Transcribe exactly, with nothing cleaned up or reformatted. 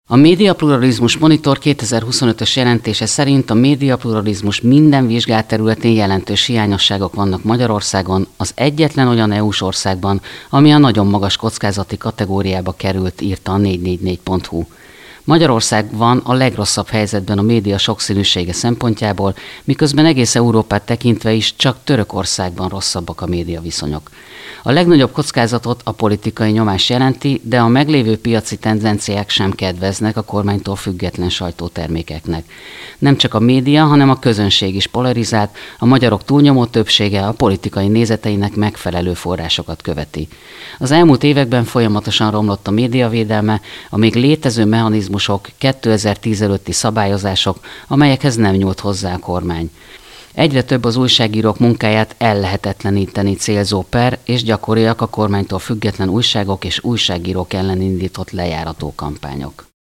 A Médiapluralizmus Monitor kétezer-huszonötös jelentése szerint a médiapluralizmus minden vizsgált területén jelentős hiányosságok vannak Magyarországon, az egyetlen olyan é u-s országban, ami a nagyon magas kockázati kategóriába került, írta a négy négy négy pont hu. Magyarország van a legrosszabb helyzetben a média sokszínűsége szempontjából, miközben egész Európát tekintve is csak Törökországban rosszabbak a médiaviszonyok. A legnagyobb kockázatot a politikai nyomás jelenti, de a meglévő piaci tendenciák sem kedveznek a kormánytól független sajtótermékeknek. Nem csak a média, hanem a közönség is polarizált, a magyarok túlnyomó többsége a politikai nézeteinek megfelelő forrásokat követi. Az elmúlt években folyamatosan romlott a médiavédelme, a még létező mechanizmusok, kétezer-tíz előtti szabályozások, amelyekhez nem nyúlt hozzá a kormány. Egyre több az újságírók munkáját ellehetetleníteni célzó per, és gyakoriak a kormánytól független újságok és újságírók ellen indított lejárató kampányok.